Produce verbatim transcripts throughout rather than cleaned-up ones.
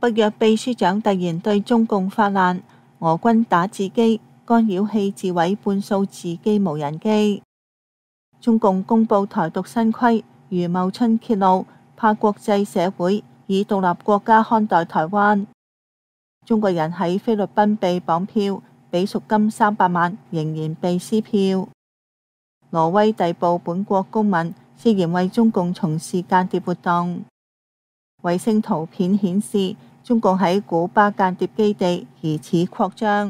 北約秘書長突然對中共發難，俄軍打字機、干擾器自毀半數自機無人機。中共公布台獨新規，余茂春揭露，怕國際社會以獨立國家看待台灣。中國人喺菲律賓被綁票，俾贖金三百萬，仍然被撕票。挪威逮捕本國公民，涉嫌為中共從事間諜活動。衛星圖片顯示，中共喺古巴間諜基地疑似擴張。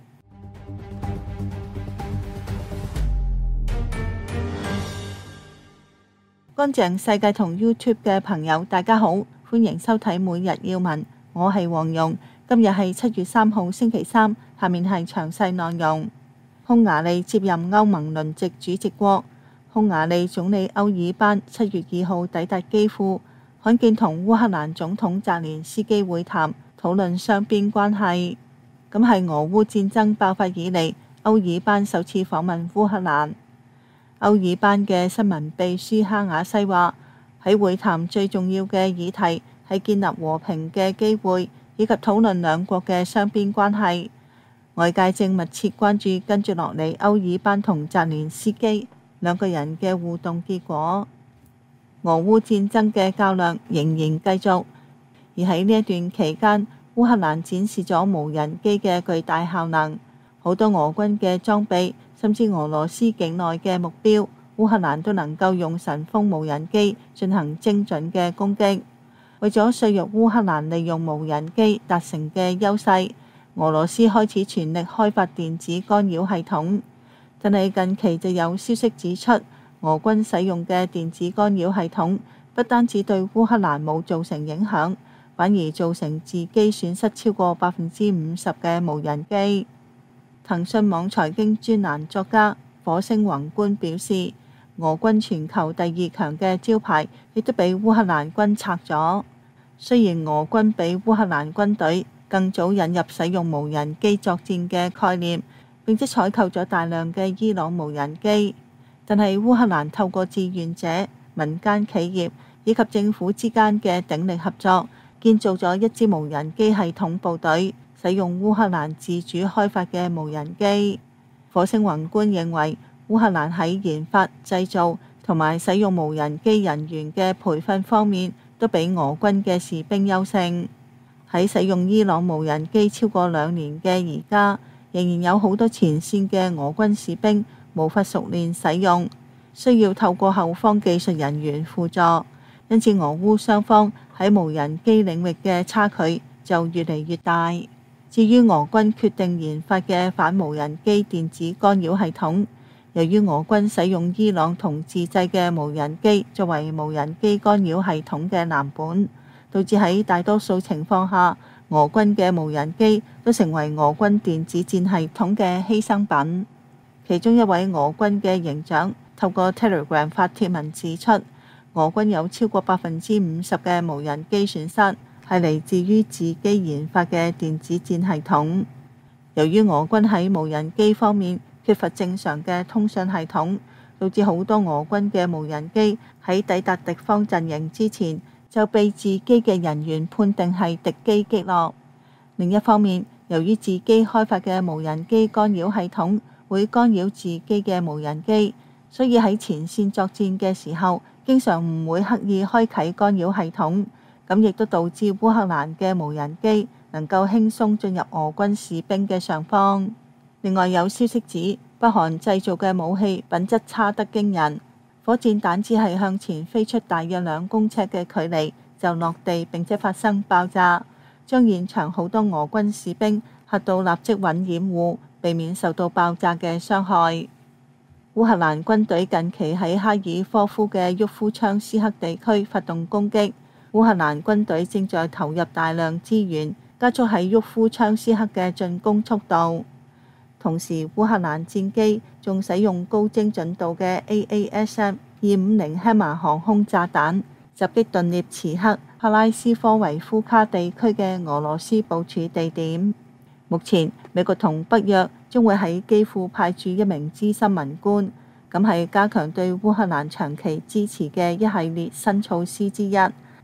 乾淨世界同 YouTube 嘅朋友，大家好，歡迎收睇每日要聞，我係黃蓉。今日係七月三號星期三，下面係詳細內容。匈牙利接任歐盟輪值主席國，匈牙利總理歐爾班七月二號抵達基輔，罕見同烏克蘭總統澤連斯基會談，討論雙邊關係。咁係俄烏戰爭爆發以嚟，歐爾班首次訪問烏克蘭。歐爾班嘅新聞秘書哈瓦西話：喺會談最重要嘅議題係建立和平嘅機會，以及討論兩國嘅雙邊關係。外界正密切關注跟住落嚟歐爾班同澤連斯基兩個人嘅互動結果。俄烏戰爭嘅較量仍然繼續，而喺呢一段期間，烏克蘭展示咗無人機嘅巨大效能，好多俄軍嘅裝備，甚至俄羅斯境內嘅目標，烏克蘭都能夠用神風無人機進行精準嘅攻擊。為咗削弱烏克蘭利用無人機達成嘅優勢，俄羅斯開始全力開發電子干擾系統。但係近期就有消息指出，俄軍使用嘅電子干擾系統不單止對烏克蘭冇造成影響，反而造成自己損失超過百分之五十嘅無人機。騰訊網財經專欄作家火星宏觀表示，俄軍全球第二強嘅招牌亦都俾烏克蘭軍拆咗。雖然俄軍比烏克蘭軍隊更早引入使用無人機作戰嘅概念，並且採購咗大量嘅伊朗無人機，但係烏克蘭透過志願者、民間企業以及政府之間嘅鼎力合作，建造咗一支無人機系統部隊，使用烏克蘭自主開發嘅無人機。火星宏觀認為，烏克蘭喺研發、製造同埋使用無人機人員嘅培訓方面，都比俄軍嘅士兵優勝。喺使用伊朗無人機超過兩年嘅而家，仍然有好多前線嘅俄軍士兵無法熟練使用，需要透過後方技術人員輔助，因此俄烏雙方喺無人機領域嘅差距就越嚟越大。至於俄軍決定研發嘅反無人機電子干擾系統，由於俄軍使用伊朗同自製嘅無人機作為無人機干擾系統嘅藍本，導致喺大多數情況下，俄軍嘅無人機都成為俄軍電子戰系統嘅犧牲品。其中一位俄軍嘅營長透過 Telegram 發帖文指出，俄軍有超過百分之五十嘅無人機損失係嚟自於自己研發嘅電子戰系統。由於俄軍喺無人機方面缺乏正常嘅通訊系統，導致好多俄軍嘅無人機喺抵達敵方陣營之前就被自己嘅人員判定係敵機擊落。另一方面，由於自己開發嘅無人機干擾系統會干擾自己嘅無人機，所以喺前線作戰嘅時候，經常唔會刻意開啟干擾系統，咁亦都導致烏克蘭嘅無人機能夠輕鬆進入俄軍士兵嘅上方。另外有消息指，北韓製造嘅武器品質差得驚人，火箭彈只係向前飛出大約兩公尺嘅距離就落地並且發生爆炸，將現場好多俄軍士兵嚇到立即揾掩護，避免受到爆炸嘅傷害。烏克蘭軍隊近期喺哈爾科夫嘅沃夫昌斯克地區發動攻擊，烏克蘭軍隊正在投入大量資源，加速喺沃夫昌斯克嘅進攻速度。同時，烏克蘭戰機仲使用高精準度嘅 A A S M 二五零 Hammer 航空炸彈，襲擊頓涅茨克、克拉斯科維夫卡地區嘅俄羅斯部署地點。目前，美國同北約將會喺基輔派駐一名資深文官，咁係加強對烏克蘭長期支持嘅一系列新措施之一。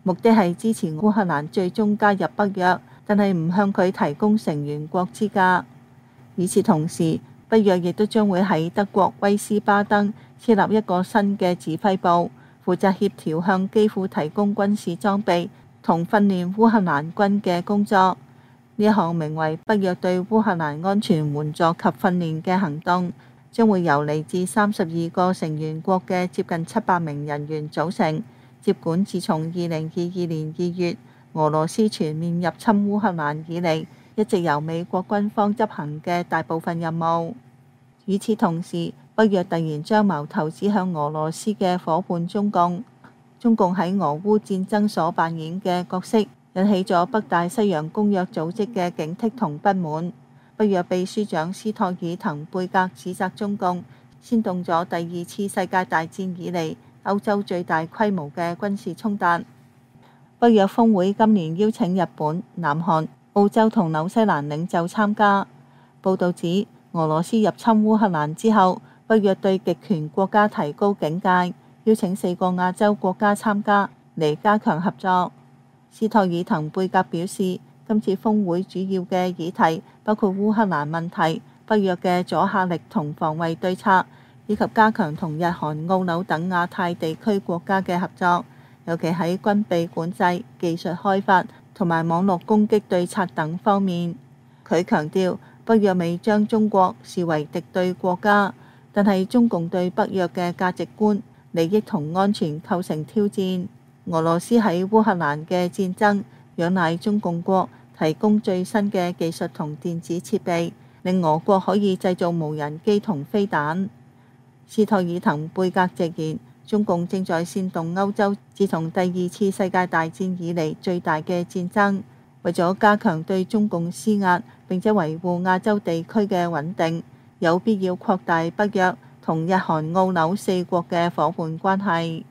目的係支持烏克蘭最終加入北約，但係唔向佢提供成員國資格。與此同時，北約亦都將會喺德國威斯巴登設立一個新嘅指揮部，負責協調向基輔提供軍事裝備同訓練烏克蘭軍嘅工作。呢一項名為北約對烏克蘭安全援助及訓練嘅行動，將會由嚟自三十二個成員國嘅接近七百名人員組成，接管自從二零二二年二月俄羅斯全面入侵烏克蘭以嚟，一直由美國軍方執行嘅大部分任務。與此同時，北約突然將矛頭指向俄羅斯嘅夥伴中共。中共喺俄烏戰爭所扮演嘅角色，引起咗北大西洋公約組織嘅警惕同不滿。北約秘書長斯托爾滕貝格指責中共煽動咗第二次世界大戰以嚟歐洲最大規模嘅軍事衝突。北約峰會今年邀請日本、南韓、澳洲同紐西蘭領袖參加。報導指，俄羅斯入侵烏克蘭之後，北約對極權國家提高警戒，邀請四個亞洲國家參加，嚟加強合作。斯托爾滕貝格表示，今次峰會主要嘅議題包括烏克蘭問題、北約嘅阻嚇力同防衛對策，以及加強同日韓、澳紐等亞太地區國家嘅合作，尤其喺軍備管制、技術開發同埋網絡攻擊對策等方面。佢強調，北約未將中國視為敵對國家，但係中共對北約嘅價值觀、利益同安全構成挑戰。俄羅斯喺烏克蘭嘅戰爭仰賴中共國提供最新嘅技術同電子設備，令俄國可以製造無人機同飛彈。斯托爾滕貝格直言，中共正在煽動歐洲自從第二次世界大戰以嚟最大嘅戰爭，為咗加強對中共施壓並且維護亞洲地區嘅穩定，有必要擴大北約同日韓澳紐四國嘅夥伴關係。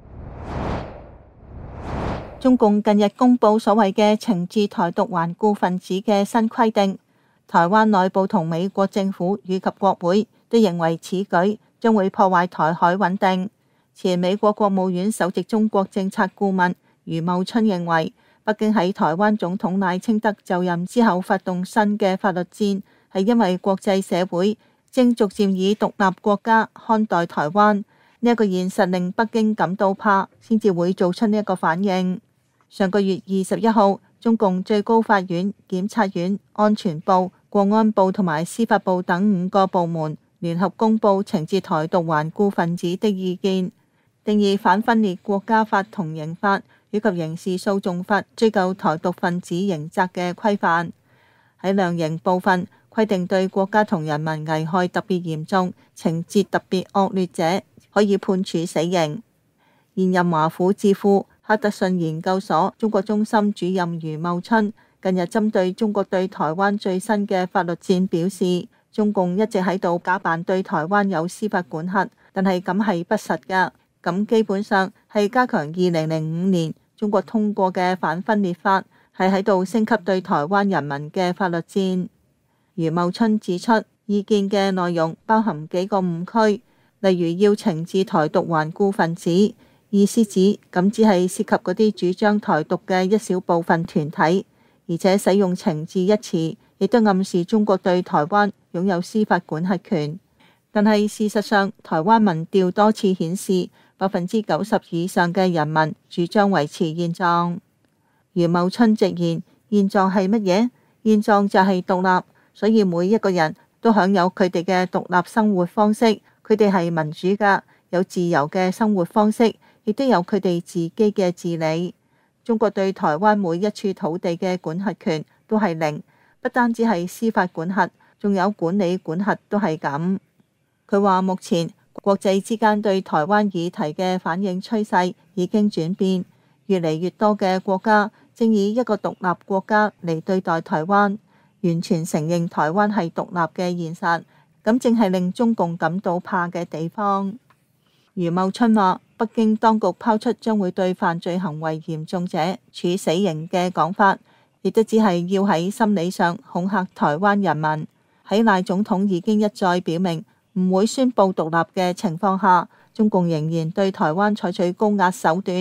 中共近日公布所謂嘅懲治台獨頑固分子嘅新規定，台灣內部同美國政府以及國會都認為此舉將會破壞台海穩定。前美國國務院首席中國政策顧問余茂春認為，北京喺台灣總統賴清德就任之後發動新嘅法律戰，係因為國際社會正逐漸以獨立國家看待台灣，呢一個現實令北京感到怕，先至會做出呢一個反應。上個月二十一號，中共最高法院、檢察院、安全部、國安部同埋司法部等五個部門聯合公布懲治台獨頑固分子的意見，定義反分裂國家法同刑法以及刑事訴訟法追究台獨分子刑責嘅規範。喺量刑部分，規定對國家同人民危害特別嚴重、情節特別惡劣者，可以判處死刑。現任華府智庫哈德遜研究所中國中心主任余茂春近日針對中國對台灣最新嘅法律戰表示，中共一直喺度假扮對台灣有司法管轄，但係咁係不實㗎。咁基本上係加強二零零五年中國通過嘅反分裂法，係喺度升級對台灣人民嘅法律戰。余茂春指出，意見嘅內容包含幾個誤區，例如要懲治台獨頑固分子，意思指咁只係涉及嗰啲主張台獨嘅一小部分團體，而且使用懲治一詞，亦都暗示中國對台灣擁有司法管轄權。但係事實上，台灣民調多次顯示，百分之九十以上嘅人民主張維持現狀。余茂春直言，現狀係乜嘢？現狀就係獨立，所以每一個人都享有佢哋嘅獨立生活方式，佢哋係民主㗎，有自由嘅生活方式。亦都有佢哋自己嘅治理。中國對台灣每一處土地嘅管轄權都係零，不單止係司法管轄，仲有管理管轄都係咁。佢話目前國際之間對台灣議題嘅反應趨勢已經轉變，越嚟越多嘅國家正以一個獨立國家嚟對待台灣，完全承認台灣係獨立嘅現實，咁正係令中共感到怕嘅地方。余茂春話，北京當局拋出將會對犯罪行為嚴重者處死刑嘅講法，亦都只係要喺心理上恐嚇台灣人民。喺賴總統已經一再表明唔會宣布獨立嘅情況下，中共仍然對台灣採取高壓手段，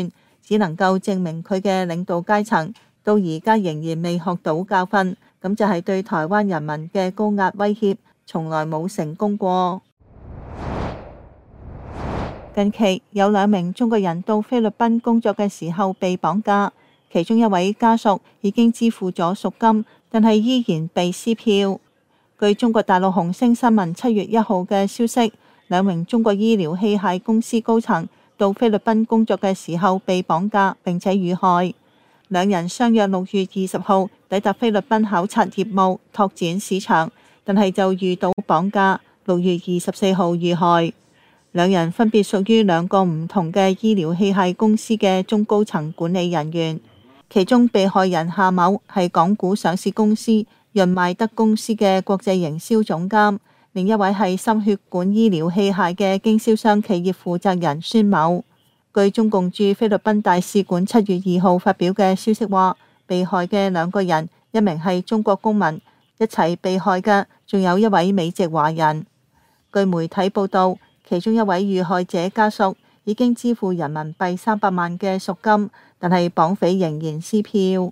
只能夠證明佢嘅領導階層到而家仍然未學到教訓，咁就係對台灣人民嘅高壓威脅，從來冇成功過。近期有兩名中國人到菲律賓工作嘅時候被綁架，其中一位家屬已經支付咗贖金，但係依然被撕票。據中國大陸紅星新聞七月一號嘅消息，兩名中國醫療器械公司高層到菲律賓工作嘅時候被綁架並且遇害。兩人相約六月二十號抵達菲律賓考察業務、拓展市場，但係就遇到綁架，六月二十四號遇害。兩人分別屬於兩個唔同嘅醫療器械公司嘅中高層管理人員，其中被害人夏某係港股上市公司潤邁德公司嘅國際營銷總監，另一位係心血管醫療器械嘅經銷商企業負責人孫某。據中共駐菲律賓大使館七月二號發表嘅消息話，被害嘅兩個人，一名係中國公民，一齊被害嘅仲有一位美籍華人。據媒體報道，其中一位遇害者家屬已經支付人民幣三百萬嘅贖金，但係綁匪仍然撕票。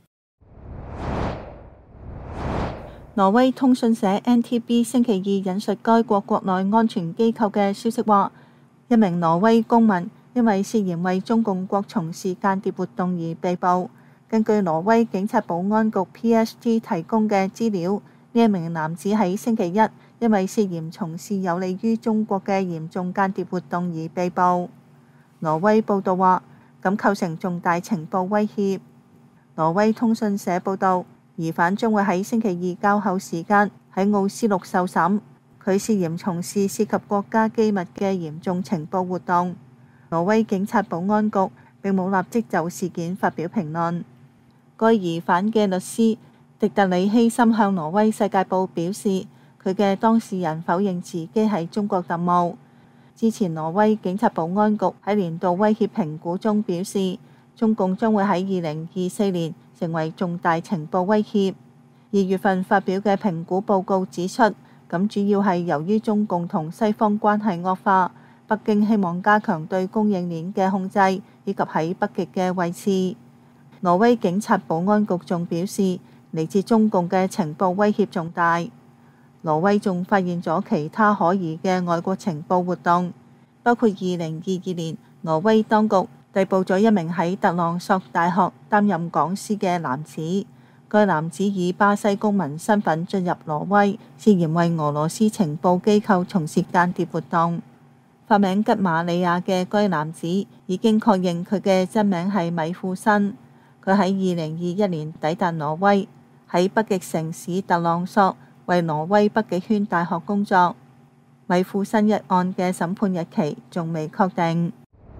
挪威通訊社 N T B 星期二引述該國國內安全機構嘅消息話，一名挪威公民因為涉嫌為中共國從事間諜活動而被捕。根據挪威警察保安局 P S T 提供嘅資料，呢一名男子喺星期一因為涉嫌從事有利於中國嘅嚴重間諜活動而被捕。挪威報道話，咁構成重大情報威脅。挪威通訊社報道，疑犯將會喺星期二較後時間喺奧斯陸受審，佢涉嫌從事涉及國家機密嘅嚴重情報活動。挪威警察保安局並冇立即就事件發表評論。該疑犯嘅律師迪特里希森向挪威世界報表示，佢嘅當事人否認自己係中國特務。之前挪威警察保安局喺年度威脅評估中表示，中共將會喺二零二四年成為重大情報威脅。二月份發表嘅評估報告指出，咁主要係由於中共同西方關係惡化，北京希望加強對供應鏈嘅控制，以及喺北極嘅位置。挪威警察保安局仲表示，嚟自中共嘅情報威脅重大。挪威仲發現咗其他可疑嘅外國情報活動，包括二零二二年挪威當局逮捕咗一名喺特朗索大學擔任講師嘅男子。該男子以巴西公民身份進入挪威，涉嫌為俄羅斯情報機構從事間諜活動。化名吉馬利亞嘅該男子已經確認佢嘅真名係米庫森。佢喺二零二一年抵達挪威，喺北極城市特朗索為挪威北極圈大學工作。米庫森一案嘅審判日期仲未確定。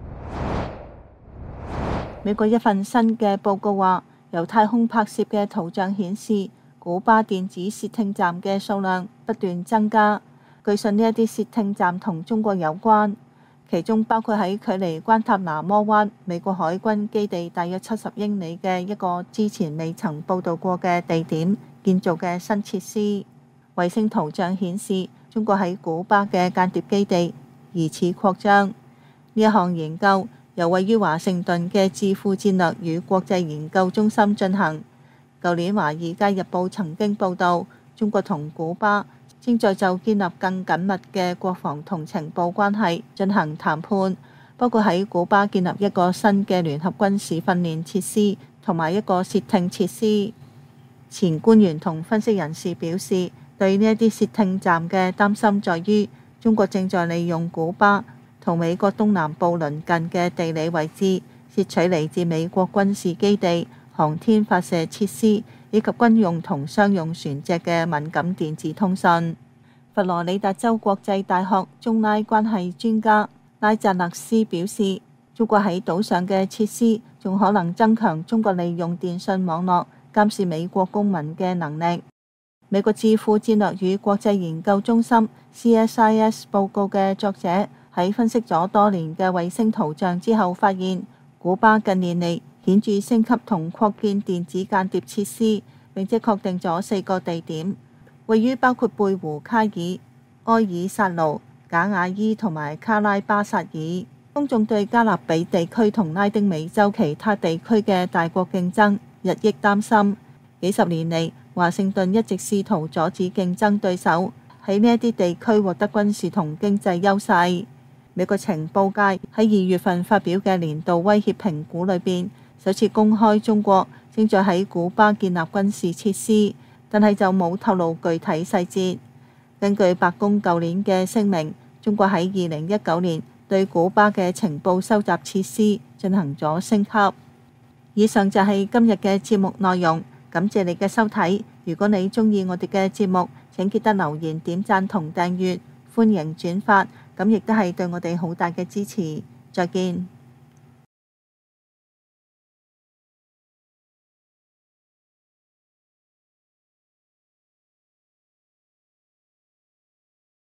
美國一份新嘅報告話，由太空拍攝嘅圖像顯示，古巴電子竊聽站嘅數量不斷增加。據信呢一啲竊聽站同中國有關，其中包括喺距離關塔那摩灣美國海軍基地大約七十英里嘅一個之前未曾報導過嘅地點建造嘅新設施。衛星圖像顯示，中國喺古巴嘅間諜基地疑似擴張。呢一項研究由位於華盛頓嘅智庫戰略與國際研究中心進行。舊年《華爾街日報》曾經報導，中國同古巴正在就建立更緊密嘅國防同情報關係進行談判，包括喺古巴建立一個新嘅聯合軍事訓練設施同埋一個竊聽設施。前官員同分析人士表示，對呢一啲竊聽站嘅擔心在於，中國正在利用古巴同美國東南部鄰近嘅地理位置，竊取嚟自美國軍事基地、航天發射設施以及軍用同商用船隻嘅敏感電子通訊。佛羅里達州國際大學中拉關係專家拉扎勒斯表示，中國喺島上嘅設施仲可能增強中國利用電信網絡監視美國公民嘅能力。美國智庫戰略與國際研究中心 C S I S 報告嘅作者喺分析咗多年嘅衛星圖像之後發現，古巴近年嚟顯著升級同擴建電子間諜設施，並且確定咗四個地點，位於包括貝胡卡爾、埃爾薩盧、賈瓦伊同埋卡拉巴薩爾。 公眾對加勒比地區同拉丁美洲其他地區嘅大國競爭日益擔心。幾十年嚟，華盛頓一直試圖阻止競爭對手喺呢一啲地區獲得軍事同經濟優勢。美國情報界喺二月份發表嘅年度威脅評估裏邊，首次公開中國正在喺古巴建立軍事設施，但係就冇透露具體細節。根據白宮舊年嘅聲明，中國喺二零一九年對古巴嘅情報收集設施進行咗升級。以上就係今日嘅節目內容，感謝你嘅收睇。如果你鍾意我哋嘅節目，請記得留言、點讚同訂閱，歡迎轉發，咁亦都係對我哋好大嘅支持。再見。